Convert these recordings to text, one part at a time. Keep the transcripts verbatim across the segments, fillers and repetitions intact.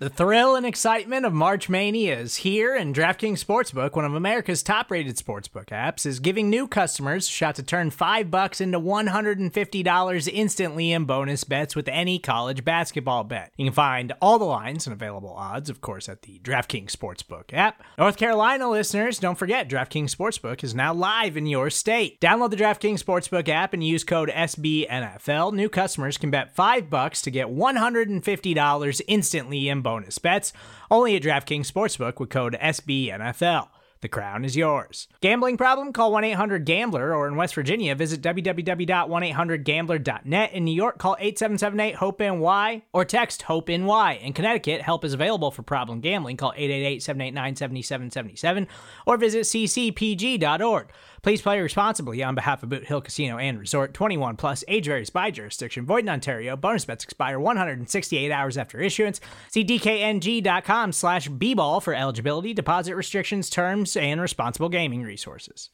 The thrill and excitement of March Mania is here, and DraftKings Sportsbook, one of America's top-rated sportsbook apps, is giving new customers a shot to turn five bucks into one hundred fifty dollars instantly in bonus bets with any college basketball bet. You can find all the lines and available odds, of course, at the DraftKings Sportsbook app. North Carolina listeners, don't forget, DraftKings Sportsbook is now live in your state. Download the DraftKings Sportsbook app and use code S B N F L. New customers can bet five bucks to get one hundred fifty dollars instantly in bonus bonus bets, only at DraftKings Sportsbook with code S B N F L. The crown is yours. Gambling problem? Call one eight hundred gambler, or in West Virginia, visit w w w dot one eight hundred gambler dot net. In New York, call eight seven seven eight hope N Y or text HOPE-NY. In Connecticut, help is available for problem gambling. Call eight eight eight, seven eight nine, seven seven seven seven or visit c c p g dot org. Please play responsibly on behalf of Boot Hill Casino and Resort. twenty-one plus, age varies by jurisdiction. Void in Ontario. Bonus bets expire one hundred sixty-eight hours after issuance. See d k n g dot com slash b ball for eligibility, deposit restrictions, terms, and responsible gaming resources.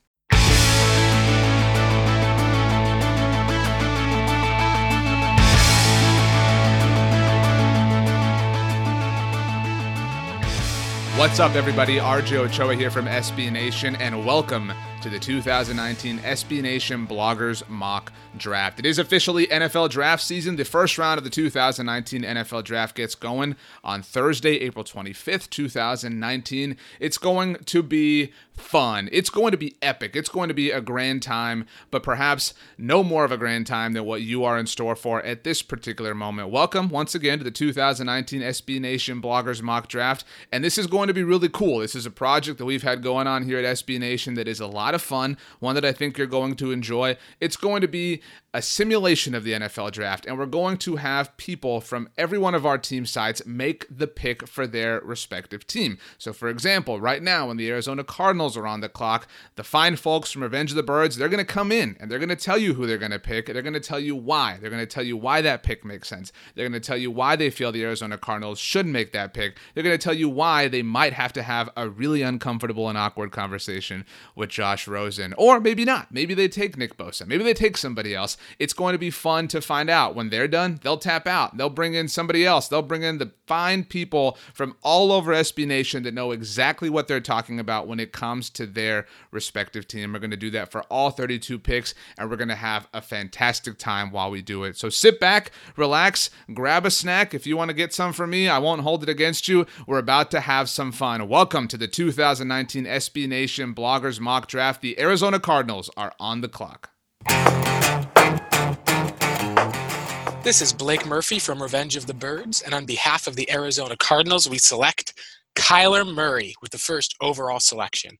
What's up, everybody? R J Ochoa here from S B Nation, and welcome to the two thousand nineteen S B Nation Bloggers Mock Draft. It is officially N F L draft season. The first round of the two thousand nineteen N F L draft gets going on Thursday, April twenty-fifth, two thousand nineteen. It's going to be fun. It's going to be epic. It's going to be a grand time, but perhaps no more of a grand time than what you are in store for at this particular moment. Welcome once again to the two thousand nineteen S B Nation Bloggers Mock Draft, and this is going to be really cool. This is a project that we've had going on here at S B Nation that is a lot of fun, one that I think you're going to enjoy. It's going to be a simulation of the N F L draft, and we're going to have people from every one of our team sites make the pick for their respective team. So for example, right now when the Arizona Cardinals are on the clock, the fine folks from Revenge of the Birds, they're going to come in and they're going to tell you who they're going to pick. They're going to tell you why. They're going to tell you why that pick makes sense. They're going to tell you why they feel the Arizona Cardinals should make that pick. They're going to tell you why they might have to have a really uncomfortable and awkward conversation with Josh Rosen. Or maybe not. Maybe they take Nick Bosa. Maybe they take somebody else. It's going to be fun to find out. When they're done, they'll tap out. They'll bring in somebody else. They'll bring in the fine people from all over S B Nation that know exactly what they're talking about when it comes to their respective team. We're going to do that for all thirty-two picks, and we're going to have a fantastic time while we do it. So sit back, relax, grab a snack. If you want to get some from me, I won't hold it against you. We're about to have some fun. Welcome to the two thousand nineteen S B Nation Bloggers Mock Draft. The Arizona Cardinals are on the clock. This is Blake Murphy from Revenge of the Birds, and on behalf of the Arizona Cardinals, we select Kyler Murray with the first overall selection.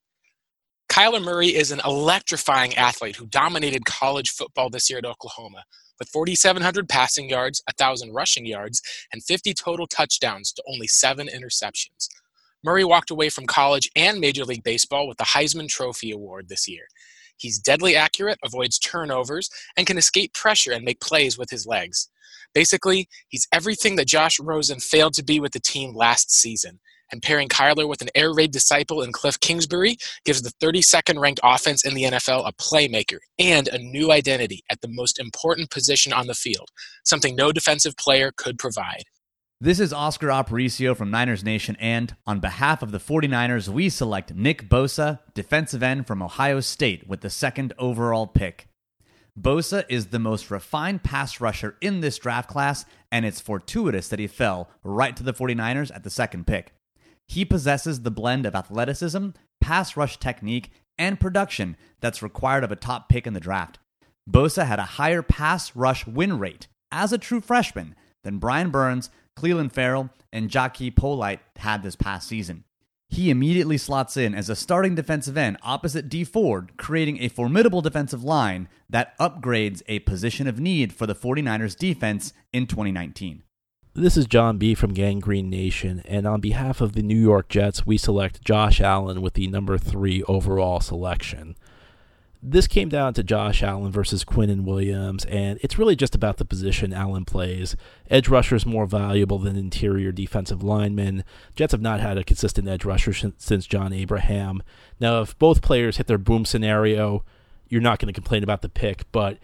Kyler Murray is an electrifying athlete who dominated college football this year at Oklahoma, with four thousand seven hundred passing yards, one thousand rushing yards, and fifty total touchdowns to only seven interceptions. Murray walked away from college and Major League Baseball with the Heisman Trophy Award this year. He's deadly accurate, avoids turnovers, and can escape pressure and make plays with his legs. Basically, he's everything that Josh Rosen failed to be with the team last season. And pairing Kyler with an air raid disciple in Cliff Kingsbury gives the thirty-second ranked offense in the N F L a playmaker and a new identity at the most important position on the field, something no defensive player could provide. This is Oscar Aparicio from Niners Nation, and on behalf of the 49ers, we select Nick Bosa, defensive end from Ohio State, with the second overall pick. Bosa is the most refined pass rusher in this draft class, and it's fortuitous that he fell right to the 49ers at the second pick. He possesses the blend of athleticism, pass rush technique, and production that's required of a top pick in the draft. Bosa had a higher pass rush win rate as a true freshman than Brian Burns, Cleveland Farrell, and Jackie Polite had this past season. He immediately slots in as a starting defensive end opposite Dee Ford, creating a formidable defensive line that upgrades a position of need for the 49ers defense in twenty nineteen. This is John B. from Gangrene Nation, and on behalf of the New York Jets, we select Josh Allen with the number three overall selection. This came down to Josh Allen versus Quinnen Williams, and it's really just about the position Allen plays. Edge rusher is more valuable than interior defensive linemen. Jets have not had a consistent edge rusher since John Abraham. Now, if both players hit their boom scenario, you're not going to complain about the pick, but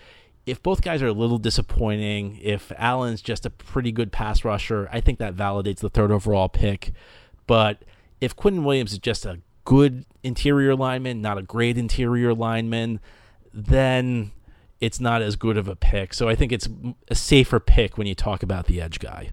if both guys are a little disappointing, if Allen's just a pretty good pass rusher, I think that validates the third overall pick. But if Quinnen Williams is just a good interior lineman, not a great interior lineman, then it's not as good of a pick. So I think it's a safer pick when you talk about the edge guy.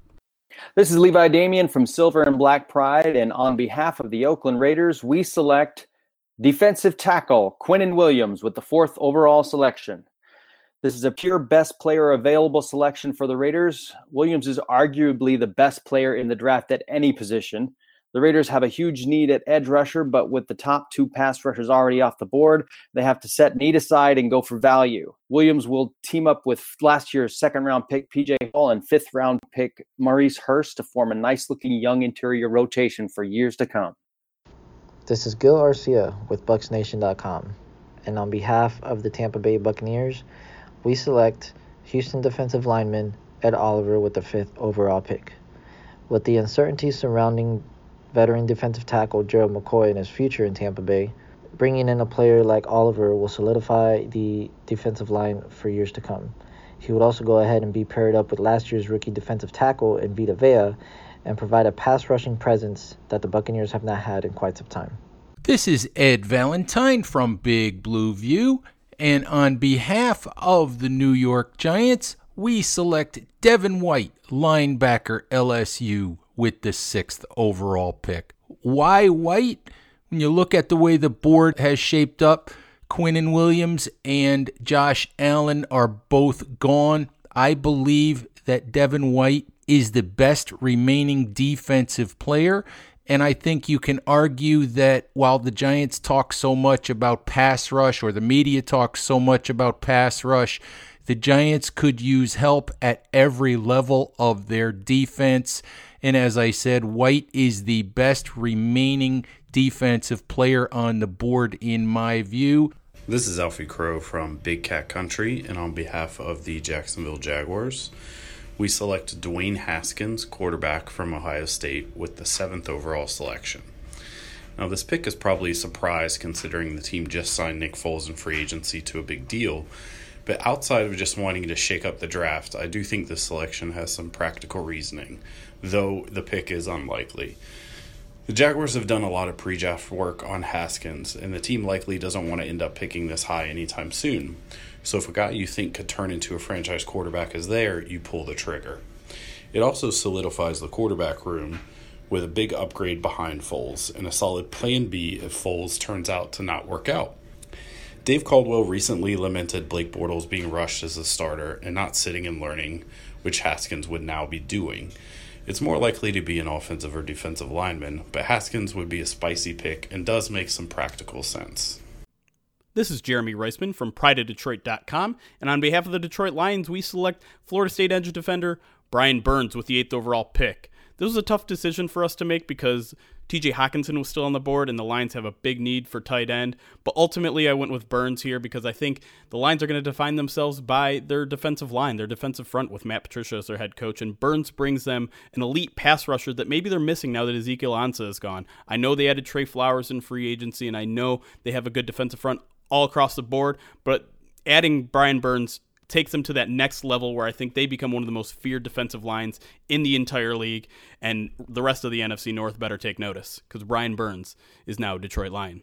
This is Levi Damien from Silver and Black Pride, and on behalf of the Oakland Raiders, we select defensive tackle Quinnen Williams with the fourth overall selection. This is a pure best player available selection for the Raiders. Williams is arguably the best player in the draft at any position. The Raiders have a huge need at edge rusher, but with the top two pass rushers already off the board, they have to set need aside and go for value. Williams will team up with last year's second-round pick P J Hall and fifth-round pick Maurice Hurst to form a nice-looking young interior rotation for years to come. This is Gil Arcia with Bucs Nation dot com, and on behalf of the Tampa Bay Buccaneers, we select Houston defensive lineman Ed Oliver with the fifth overall pick. With the uncertainty surrounding veteran defensive tackle Gerald McCoy and his future in Tampa Bay, bringing in a player like Oliver will solidify the defensive line for years to come. He would also go ahead and be paired up with last year's rookie defensive tackle in Vita Vea and provide a pass rushing presence that the Buccaneers have not had in quite some time. This is Ed Valentine from Big Blue View, and on behalf of the New York Giants, we select Devin White, linebacker, L S U, with the sixth overall pick. Why White? When you look at the way the board has shaped up, Quinnen Williams and Josh Allen are both gone. I believe that Devin White is the best remaining defensive player, and I think you can argue that while the Giants talk so much about pass rush, or the media talks so much about pass rush, the Giants could use help at every level of their defense. And as I said, White is the best remaining defensive player on the board in my view. This is Alfie Crow from Big Cat Country, and on behalf of the Jacksonville Jaguars, we select Dwayne Haskins, quarterback from Ohio State, with the seventh overall selection. Now, this pick is probably a surprise considering the team just signed Nick Foles in free agency to a big deal. But outside of just wanting to shake up the draft, I do think this selection has some practical reasoning, though the pick is unlikely. The Jaguars have done a lot of pre-draft work on Haskins, and the team likely doesn't want to end up picking this high anytime soon. So if a guy you think could turn into a franchise quarterback is there, you pull the trigger. It also solidifies the quarterback room with a big upgrade behind Foles and a solid plan B if Foles turns out to not work out. Dave Caldwell recently lamented Blake Bortles being rushed as a starter and not sitting and learning, which Haskins would now be doing. It's more likely to be an offensive or defensive lineman, but Haskins would be a spicy pick and does make some practical sense. This is Jeremy Reisman from Pride of Detroit dot com, and on behalf of the Detroit Lions, we select Florida State edge defender Brian Burns with the eighth overall pick. This was a tough decision for us to make because T J Hockenson was still on the board and the Lions have a big need for tight end, but ultimately I went with Burns here because I think the Lions are going to define themselves by their defensive line, their defensive front with Matt Patricia as their head coach, and Burns brings them an elite pass rusher that maybe they're missing now that Ezekiel Ansah is gone. I know they added Trey Flowers in free agency, and I know they have a good defensive front all across the board, but adding Brian Burns takes them to that next level where I think they become one of the most feared defensive lines in the entire league, and the rest of the N F C North better take notice because Brian Burns is now a Detroit Lion.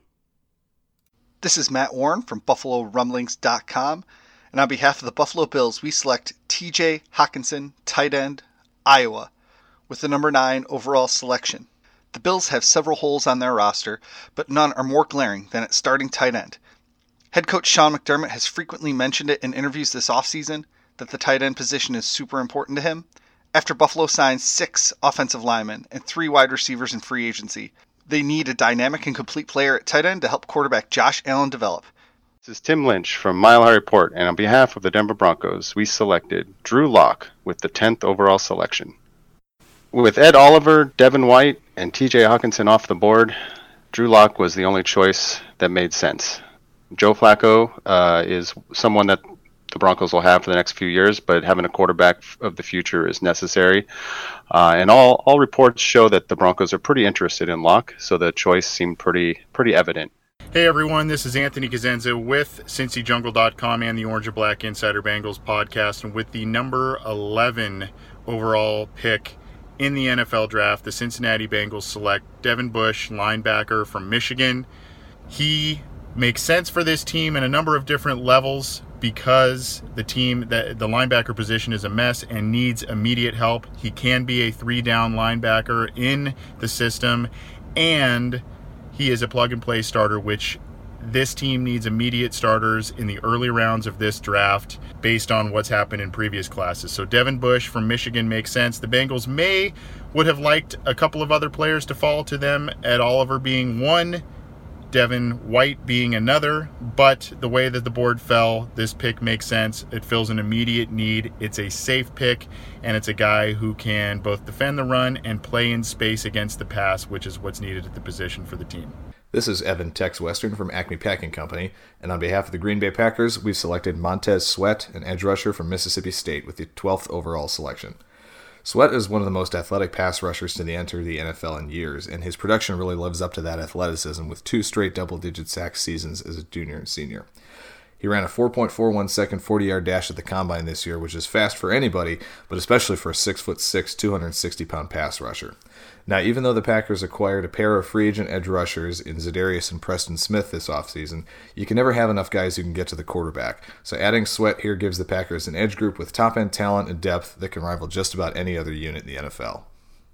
This is Matt Warren from Buffalo Rumblings dot com, and on behalf of the Buffalo Bills, we select T J Hockenson, tight end, Iowa, with the number nine overall selection. The Bills have several holes on their roster, but none are more glaring than at starting tight end. Head coach Sean McDermott has frequently mentioned it in interviews this offseason that the tight end position is super important to him. After Buffalo signs six offensive linemen and three wide receivers in free agency, they need a dynamic and complete player at tight end to help quarterback Josh Allen develop. This is Tim Lynch from Mile High Report, and on behalf of the Denver Broncos, we selected Drew Lock with the tenth overall selection. With Ed Oliver, Devin White, and T J Hockenson off the board, Drew Lock was the only choice that made sense. Joe Flacco uh, is someone that the Broncos will have for the next few years, but having a quarterback of the future is necessary. Uh, and all, all reports show that the Broncos are pretty interested in Lock, so the choice seemed pretty pretty evident. Hey everyone, this is Anthony Cosenza with Cincy Jungle dot com and the Orange and Black Insider Bengals podcast, and with the number eleven overall pick in the N F L draft, the Cincinnati Bengals select Devin Bush, linebacker from Michigan. He makes sense for this team in a number of different levels because the team, that the linebacker position is a mess and needs immediate help. He can be a three-down linebacker in the system, and he is a plug-and-play starter, which this team needs immediate starters in the early rounds of this draft based on what's happened in previous classes. So Devin Bush from Michigan makes sense. The Bengals may would have liked a couple of other players to fall to them, Ed Oliver being one, Devin White being another, but the way that the board fell, this pick makes sense. It fills an immediate need. It's a safe pick, and it's a guy who can both defend the run and play in space against the pass, which is what's needed at the position for the team. This is Evan Tex Western from Acme Packing Company, and on behalf of the Green Bay Packers, we've selected Montez Sweat, an edge rusher from Mississippi State, with the twelfth overall selection. Sweat is one of the most athletic pass rushers to enter the N F L in years, and his production really lives up to that athleticism with two straight double-digit sack seasons as a junior and senior. He ran a four point four one second forty-yard dash at the Combine this year, which is fast for anybody, but especially for a six foot six, two hundred sixty pound pass rusher. Now, even though the Packers acquired a pair of free agent edge rushers in Za'Darius and Preston Smith this offseason, you can never have enough guys who can get to the quarterback. So adding Sweat here gives the Packers an edge group with top-end talent and depth that can rival just about any other unit in the N F L.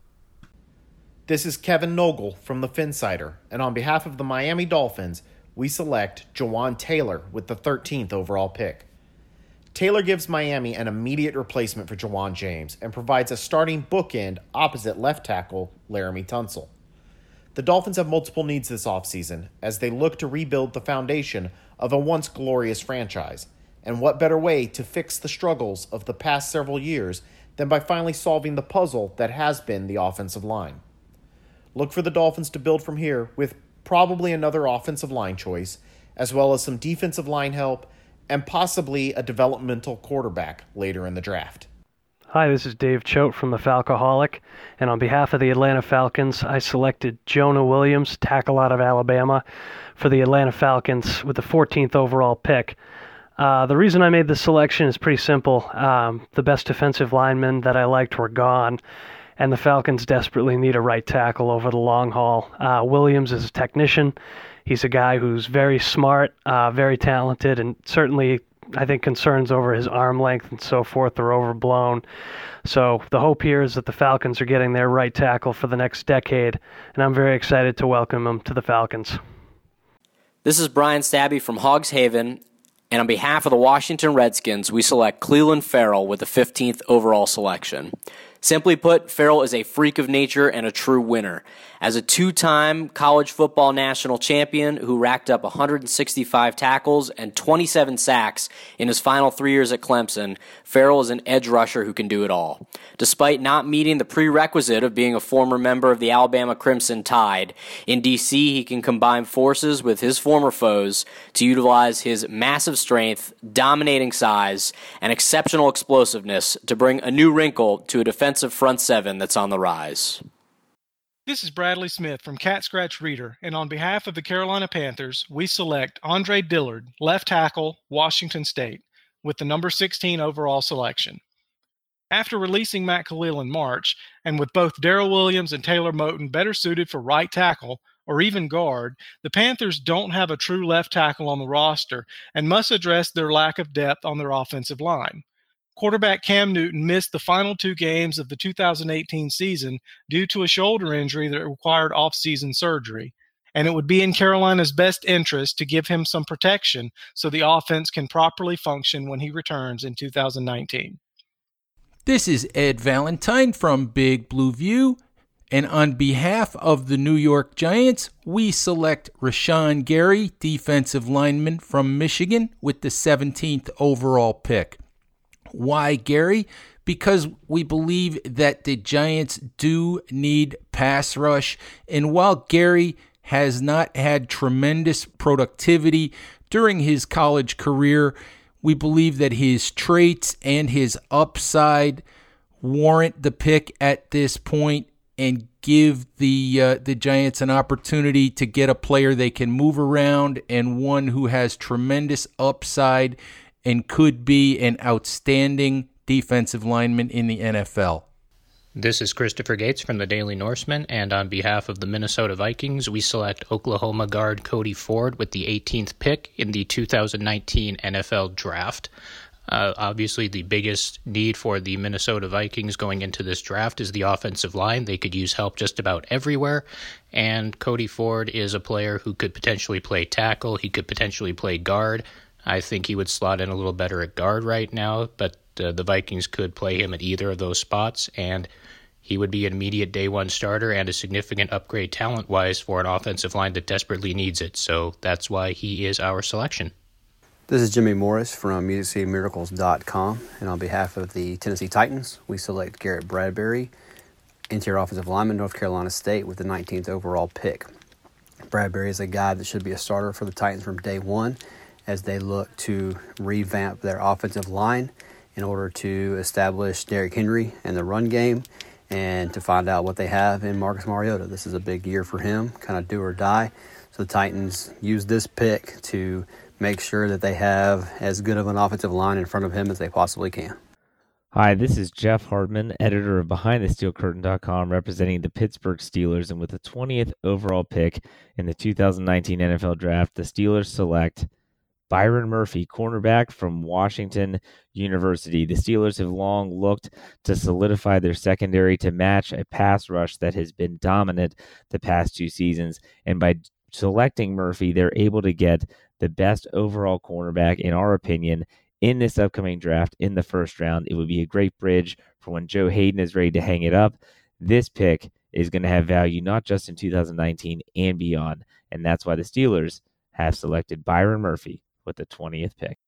This is Kevin Nogle from the Finsider, and on behalf of the Miami Dolphins, we select Jawaan Taylor with the thirteenth overall pick. Taylor gives Miami an immediate replacement for Jawan James and provides a starting bookend opposite left tackle Laramie Tunsil. The Dolphins have multiple needs this offseason as they look to rebuild the foundation of a once glorious franchise, and what better way to fix the struggles of the past several years than by finally solving the puzzle that has been the offensive line. Look for the Dolphins to build from here with probably another offensive line choice, as well as some defensive line help and possibly a developmental quarterback later in the draft. Hi, this is Dave Choate from the Falcoholic, and on behalf of the Atlanta Falcons, I selected Jonah Williams, tackle out of Alabama, for the Atlanta Falcons with the fourteenth overall pick. Uh, the reason I made this selection is pretty simple. Um, the best defensive linemen that I liked were gone, and the Falcons desperately need a right tackle over the long haul. Uh, Williams is a technician. He's a guy who's very smart, uh, very talented, and certainly I think concerns over his arm length and so forth are overblown. So the hope here is that the Falcons are getting their right tackle for the next decade, and I'm very excited to welcome him to the Falcons. This is Brian Stabby from Hogs Haven, and on behalf of the Washington Redskins, we select Clelin Ferrell with the fifteenth overall selection. Simply put, Ferrell is a freak of nature and a true winner. As a two-time college football national champion who racked up one hundred sixty-five tackles and twenty-seven sacks in his final three years at Clemson, Ferrell is an edge rusher who can do it all. Despite not meeting the prerequisite of being a former member of the Alabama Crimson Tide, in D C he can combine forces with his former foes to utilize his massive strength, dominating size, and exceptional explosiveness to bring a new wrinkle to a defensive front seven that's on the rise. This is Bradley Smith from Cat Scratch Reader, and on behalf of the Carolina Panthers, we select Andre Dillard, left tackle, Washington State, with the number sixteen overall selection. After releasing Matt Khalil in March, and with both Darrell Williams and Taylor Moton better suited for right tackle or even guard, the Panthers don't have a true left tackle on the roster and must address their lack of depth on their offensive line. Quarterback Cam Newton missed the final two games of the two thousand eighteen season due to a shoulder injury that required off-season surgery, and it would be in Carolina's best interest to give him some protection so the offense can properly function when he returns in two thousand nineteen. This is Ed Valentine from Big Blue View, and on behalf of the New York Giants, we select Rashawn Gary, defensive lineman from Michigan, with the seventeenth overall pick. Why Gary? Because we believe that the Giants do need pass rush, and while Gary has not had tremendous productivity during his college career, we believe that his traits and his upside warrant the pick at this point, and give the uh, the Giants an opportunity to get a player they can move around and one who has tremendous upside and could be an outstanding defensive lineman in the N F L. This is Christopher Gates from the Daily Norseman, and on behalf of the Minnesota Vikings, we select Oklahoma guard Cody Ford with the eighteenth pick in the two thousand nineteen N F L Draft. Uh, obviously, the biggest need for the Minnesota Vikings going into this draft is the offensive line. They could use help just about everywhere, and Cody Ford is a player who could potentially play tackle. He could potentially play guard. I think he would slot in a little better at guard right now, but uh, the Vikings could play him at either of those spots, and he would be an immediate day one starter and a significant upgrade talent-wise for an offensive line that desperately needs it. So that's why he is our selection. This is Jimmy Morris from music city miracles dot com, and on behalf of the Tennessee Titans, we select Garrett Bradbury, interior offensive lineman, North Carolina State, with the nineteenth overall pick. Bradbury is a guy that should be a starter for the Titans from day one as they look to revamp their offensive line in order to establish Derrick Henry and the run game and to find out what they have in Marcus Mariota. This is a big year for him, kind of do or die. So the Titans use this pick to make sure that they have as good of an offensive line in front of him as they possibly can. Hi, this is Jeff Hartman, editor of behind the steel curtain dot com, representing the Pittsburgh Steelers. And with the twentieth overall pick in the two thousand nineteen N F L Draft, the Steelers select Byron Murphy, cornerback from Washington University. The Steelers have long looked to solidify their secondary to match a pass rush that has been dominant the past two seasons. And by selecting Murphy, they're able to get the best overall cornerback, in our opinion, in this upcoming draft in the first round. It would be a great bridge for when Joe Hayden is ready to hang it up. This pick is going to have value not just in two thousand nineteen and beyond. And that's why the Steelers have selected Byron Murphy with the twentieth pick.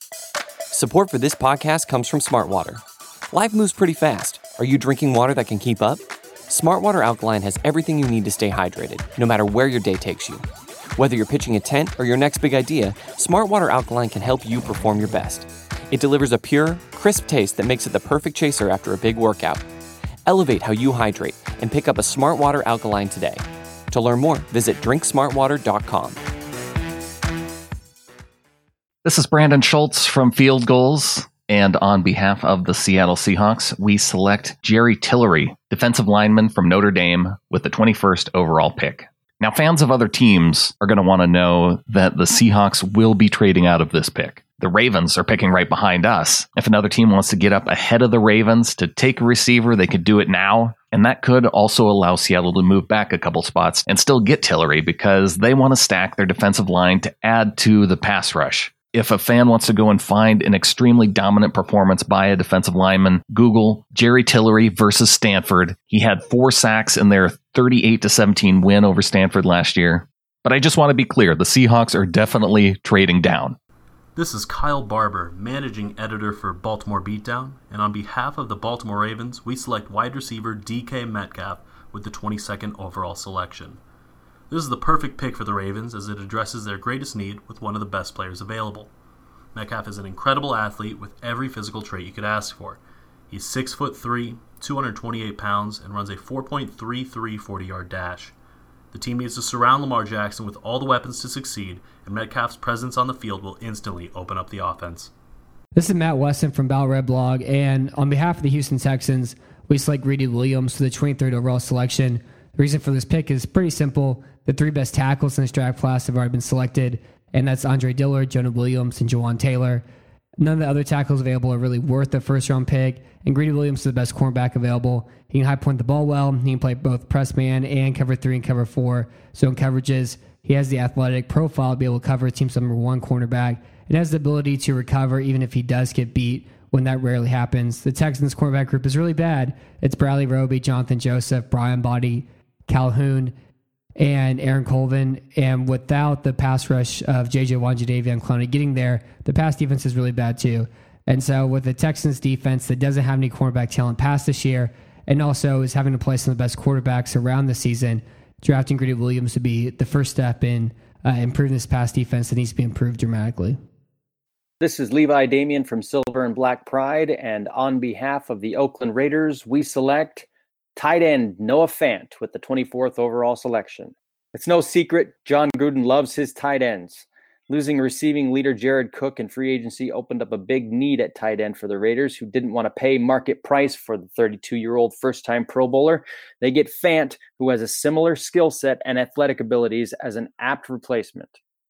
Support for this podcast comes from Smartwater. Life moves pretty fast. Are you drinking water that can keep up? Smartwater Alkaline has everything you need to stay hydrated, no matter where your day takes you. Whether you're pitching a tent or your next big idea, Smartwater Alkaline can help you perform your best. It delivers a pure, crisp taste that makes it the perfect chaser after a big workout. Elevate how you hydrate and pick up a Smartwater Alkaline today. To learn more, visit drink smartwater dot com. This is Brandon Schultz from Field Goals, and on behalf of the Seattle Seahawks, we select Jerry Tillery, defensive lineman from Notre Dame, with the twenty-first overall pick. Now, fans of other teams are going to want to know that the Seahawks will be trading out of this pick. The Ravens are picking right behind us. If another team wants to get up ahead of the Ravens to take a receiver, they could do it now. And that could also allow Seattle to move back a couple spots and still get Tillery because they want to stack their defensive line to add to the pass rush. If a fan wants to go and find an extremely dominant performance by a defensive lineman, Google Jerry Tillery versus Stanford. He had four sacks in their thirty-eight to seventeen win over Stanford last year. But I just want to be clear, the Seahawks are definitely trading down. This is Kyle Barber, managing editor for Baltimore Beatdown, and on behalf of the Baltimore Ravens, we select wide receiver D K Metcalf with the twenty-second overall selection. This is the perfect pick for the Ravens as it addresses their greatest need with one of the best players available. Metcalf is an incredible athlete with every physical trait you could ask for. He's six foot three, two hundred twenty-eight pounds, and runs a four point three three forty-yard dash. The team needs to surround Lamar Jackson with all the weapons to succeed, and Metcalf's presence on the field will instantly open up the offense. This is Matt Weston from Battle Red Blog, and on behalf of the Houston Texans, we select Greedy Williams for the twenty-third overall selection. The reason for this pick is pretty simple. The three best tackles in this draft class have already been selected, and that's Andre Dillard, Jonah Williams, and Jawan Taylor. None of the other tackles available are really worth the first-round pick, and Greedy Williams is the best cornerback available. He can high-point the ball well. He can play both press man and cover three and cover four. So in coverages, he has the athletic profile to be able to cover a team's number one cornerback and has the ability to recover even if he does get beat, when that rarely happens. The Texans' cornerback group is really bad. It's Bradley Roby, Jonathan Joseph, Brian Body, Calhoun, and Aaron Colvin, and without the pass rush of J J Watt and Jadeveon Clowney getting there, the pass defense is really bad too. And so with the Texans defense that doesn't have any cornerback talent past this year, and also is having to play some of the best quarterbacks around the season, drafting Greedy Williams would be the first step in uh, improving this pass defense that needs to be improved dramatically. This is Levi Damien from Silver and Black Pride, and on behalf of the Oakland Raiders, we select tight end Noah Fant with the twenty-fourth overall selection. It's no secret John Gruden loves his tight ends. Losing receiving leader Jared Cook in free agency opened up a big need at tight end for the Raiders, who didn't want to pay market price for the thirty-two-year-old first-time Pro Bowler. They get Fant, who has a similar skill set and athletic abilities, as an apt replacement.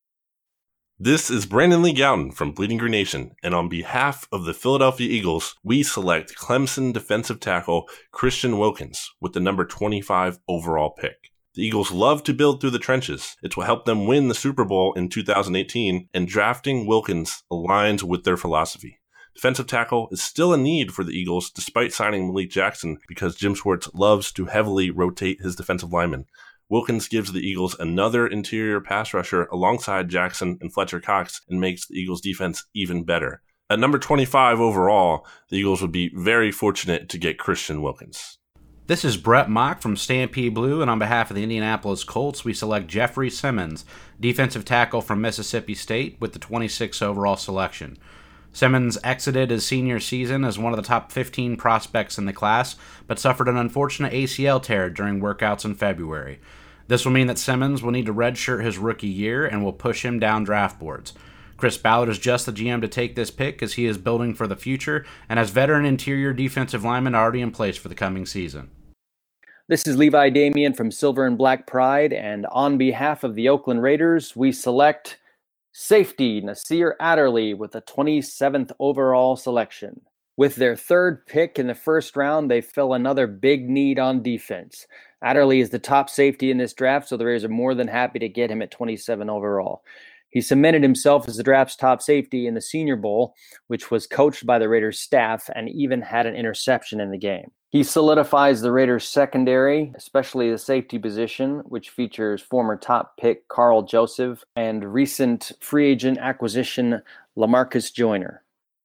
This is Brandon Lee Gowton from Bleeding Green Nation, and on behalf of the Philadelphia Eagles, we select Clemson defensive tackle Christian Wilkins with the number twenty-five overall pick. The Eagles love to build through the trenches. It's what helped them win the Super Bowl in two thousand eighteen, and drafting Wilkins aligns with their philosophy. Defensive tackle is still a need for the Eagles despite signing Malik Jackson because Jim Schwartz loves to heavily rotate his defensive linemen. Wilkins gives the Eagles another interior pass rusher alongside Jackson and Fletcher Cox and makes the Eagles defense even better. At number twenty-five overall, the Eagles would be very fortunate to get Christian Wilkins. This is Brett Mock from Stampede Blue, and on behalf of the Indianapolis Colts, we select Jeffrey Simmons, defensive tackle from Mississippi State, with the twenty-sixth overall selection. Simmons exited his senior season as one of the top fifteen prospects in the class, but suffered an unfortunate A C L tear during workouts in February. This will mean that Simmons will need to redshirt his rookie year and will push him down draft boards. Chris Ballard is just the G M to take this pick as he is building for the future and has veteran interior defensive linemen already in place for the coming season. This is Levi Damien from Silver and Black Pride, and on behalf of the Oakland Raiders, we select safety Nasir Adderley with the twenty-seventh overall selection. With their third pick in the first round, they fill another big need on defense. Adderley is the top safety in this draft, so the Raiders are more than happy to get him at twenty-seven overall. He cemented himself as the draft's top safety in the Senior Bowl, which was coached by the Raiders staff and even had an interception in the game. He solidifies the Raiders secondary, especially the safety position, which features former top pick Carl Joseph and recent free agent acquisition LaMarcus Joyner.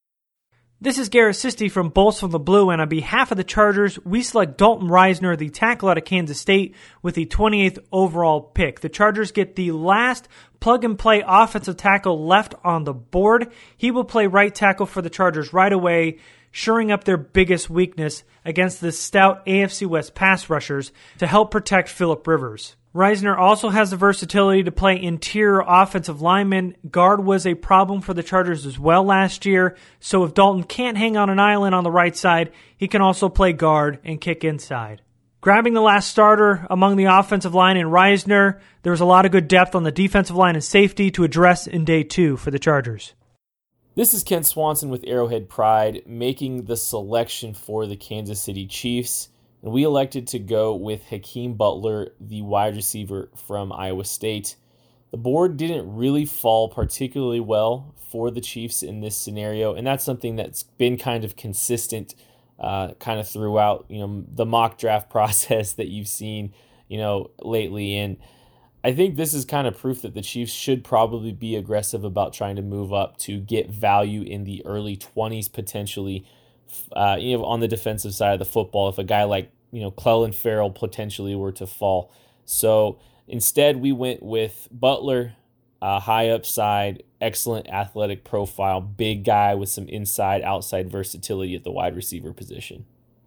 This is Garrett Sisti from Bolts from the Blue, and on behalf of the Chargers, we select Dalton Reisner, the tackle out of Kansas State, with the twenty-eighth overall pick. The Chargers get the last plug-and-play offensive tackle left on the board. He will play right tackle for the Chargers right away, shoring up their biggest weakness against the stout A F C West pass rushers to help protect Phillip Rivers. Reisner also has the versatility to play interior offensive lineman. Guard was a problem for the Chargers as well last year, so if Dalton can't hang on an island on the right side, he can also play guard and kick inside. Grabbing the last starter among the offensive line in Reisner, there was a lot of good depth on the defensive line and safety to address in day two for the Chargers. This is Kent Swanson with Arrowhead Pride, making the selection for the Kansas City Chiefs. And we elected to go with Hakeem Butler, the wide receiver from Iowa State. The board didn't really fall particularly well for the Chiefs in this scenario, and that's something that's been kind of consistent uh, kind of throughout, you know, the mock draft process that you've seen, you know, lately. And I think this is kind of proof that the Chiefs should probably be aggressive about trying to move up to get value in the early twenties potentially. Uh, you know, on the defensive side of the football, if a guy like, you know, Clelin Ferrell potentially were to fall. So instead, we went with Butler, uh, high upside, excellent athletic profile, big guy with some inside-outside versatility at the wide receiver position.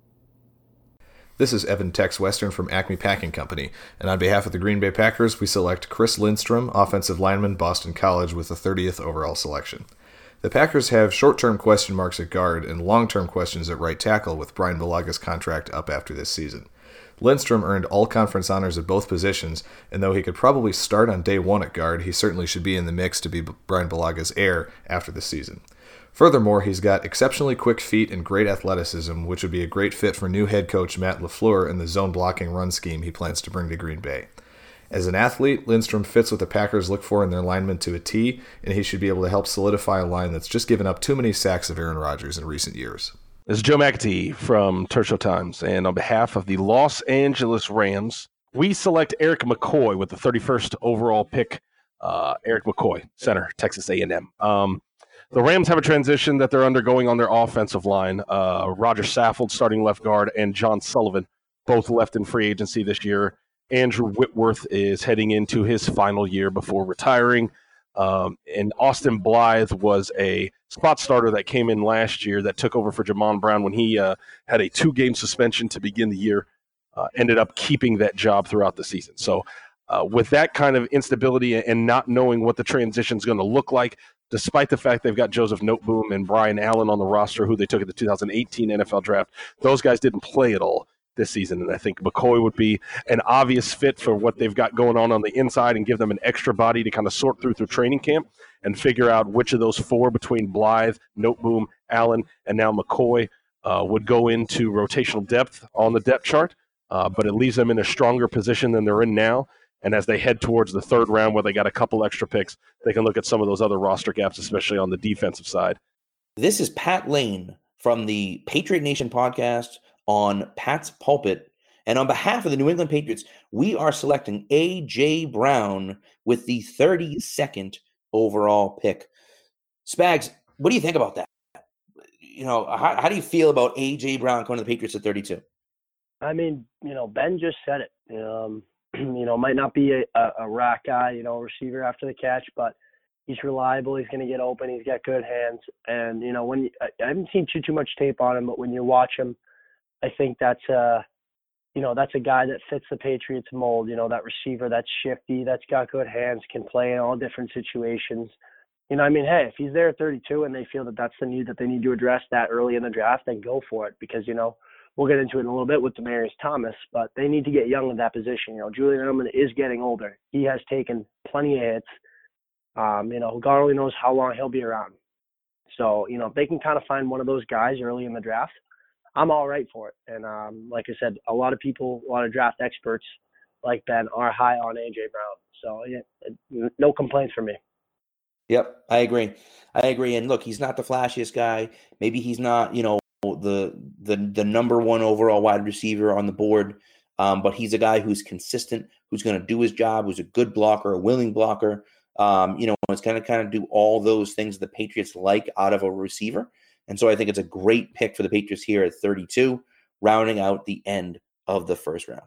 This is Evan Tex Western from Acme Packing Company, and on behalf of the Green Bay Packers, we select Chris Lindstrom, offensive lineman, Boston College, with the thirtieth overall selection. The Packers have short-term question marks at guard and long-term questions at right tackle with Brian Balaga's contract up after this season. Lindstrom earned all-conference honors at both positions, and though he could probably start on day one at guard, he certainly should be in the mix to be Brian Balaga's heir after the season. Furthermore, he's got exceptionally quick feet and great athleticism, which would be a great fit for new head coach Matt LaFleur and the zone-blocking run scheme he plans to bring to Green Bay. As an athlete, Lindstrom fits what the Packers look for in their linemen to a T, and he should be able to help solidify a line that's just given up too many sacks of Aaron Rodgers in recent years. This is Joe McAtee from Tertial Times, and on behalf of the Los Angeles Rams, we select Eric McCoy with the thirty-first overall pick. Uh, Eric McCoy, center, Texas A and M. Um, the Rams have a transition that they're undergoing on their offensive line. Uh, Roger Saffold, starting left guard, and John Sullivan, both left in free agency this year. Andrew Whitworth is heading into his final year before retiring. Um, and Austin Blythe was a spot starter that came in last year that took over for Jamon Brown when he uh, had a two-game suspension to begin the year. uh, ended up keeping that job throughout the season. So uh, with that kind of instability and not knowing what the transition is going to look like, despite the fact they've got Joseph Noteboom and Brian Allen on the roster, who they took at the two thousand eighteen N F L draft, those guys didn't play at all this season. And I think McCoy would be an obvious fit for what they've got going on on the inside and give them an extra body to kind of sort through through training camp and figure out which of those four between Blythe, Noteboom, Allen, and now McCoy uh, would go into rotational depth on the depth chart. Uh, but it leaves them in a stronger position than they're in now. And as they head towards the third round where they got a couple extra picks, they can look at some of those other roster gaps, especially on the defensive side. This is Pat Lane from the Patriot Nation podcast on Pat's Pulpit. And on behalf of the New England Patriots, we are selecting A J. Brown with the thirty-second overall pick. Spags, what do you think about that? You know, how, how do you feel about A J. Brown going to the Patriots at thirty-two? I mean, you know, Ben just said it. Um, you know, might not be a, a, a rack guy, you know, receiver after the catch, but he's reliable. He's going to get open. He's got good hands. And, you know, when you, I haven't seen too, too much tape on him, but when you watch him, I think that's, uh, you know, that's a guy that fits the Patriots mold, you know, that receiver that's shifty, that's got good hands, can play in all different situations. You know, I mean, hey, if he's there at thirty-two and they feel that that's the need that they need to address that early in the draft, then go for it because, you know, we'll get into it in a little bit with Demaryius Thomas, but they need to get young in that position. You know, Julian Edelman is getting older. He has taken plenty of hits. Um, you know, God only knows how long he'll be around. So, you know, if they can kind of find one of those guys early in the draft, I'm all right for it. And um, like I said, a lot of people, a lot of draft experts like Ben are high on A J. Brown. So, yeah, no complaints from me. Yep, I agree. I agree. And look, he's not the flashiest guy. Maybe he's not, you know, the the the number one overall wide receiver on the board, um, but he's a guy who's consistent, who's going to do his job, who's a good blocker, a willing blocker. Um, you know, it's going to kind of do all those things the Patriots like out of a receiver. And so I think it's a great pick for the Patriots here at thirty-two, rounding out the end of the first round.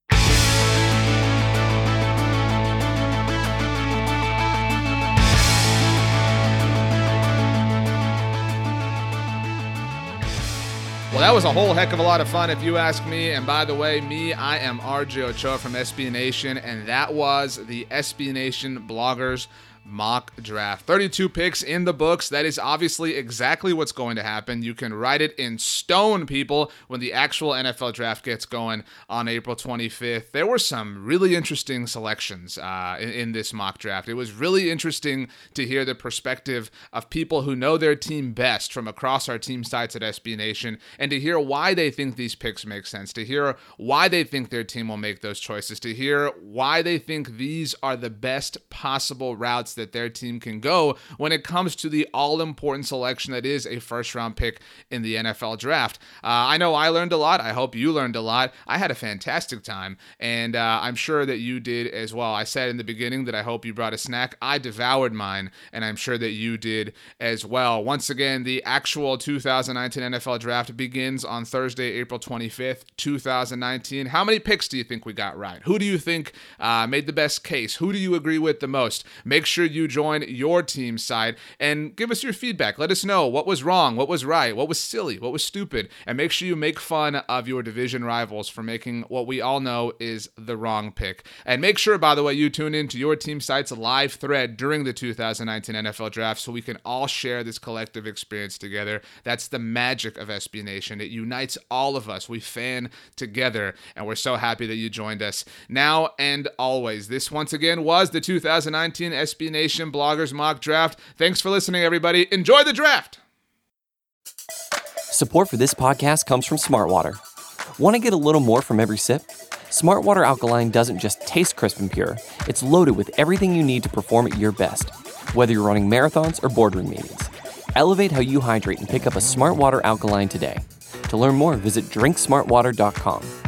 Well, that was a whole heck of a lot of fun if you ask me. And by the way, me, I am R J Ochoa from S B Nation, and that was the S B Nation Bloggers mock draft. thirty-two picks in the books. That is obviously exactly what's going to happen. You can write it in stone, people, when the actual N F L draft gets going on April twenty-fifth. There were some really interesting selections uh, in, in this mock draft. It was really interesting to hear the perspective of people who know their team best from across our team sites at S B Nation, and to hear why they think these picks make sense, to hear why they think their team will make those choices, to hear why they think these are the best possible routes that their team can go when it comes to the all-important selection that is a first-round pick in the N F L draft. Uh, I know I learned a lot. I hope you learned a lot. I had a fantastic time, and uh, I'm sure that you did as well. I said in the beginning that I hope you brought a snack. I devoured mine, and I'm sure that you did as well. Once again, the actual two thousand nineteen N F L draft begins on Thursday, April twenty-fifth, two thousand nineteen. How many picks do you think we got right? Who do you think uh, made the best case? Who do you agree with the most? Make sure you join your team's side and give us your feedback. Let us know what was wrong, what was right, what was silly, what was stupid, and make sure you make fun of your division rivals for making what we all know is the wrong pick. And make sure, by the way, you tune in to your team site's live thread during the two thousand nineteen N F L draft so we can all share this collective experience together. That's the magic of S B Nation. It unites all of us. We fan together, and we're so happy that you joined us. Now and always, this once again was the two thousand nineteen S B Nation Bloggers Mock Draft. Thanks for listening, everybody. Enjoy the draft! Support for this podcast comes from Smartwater. Want to get a little more from every sip? Smartwater Alkaline doesn't just taste crisp and pure. It's loaded with everything you need to perform at your best, whether you're running marathons or boardroom meetings. Elevate how you hydrate and pick up a Smartwater Alkaline today. To learn more, visit drink smart water dot com.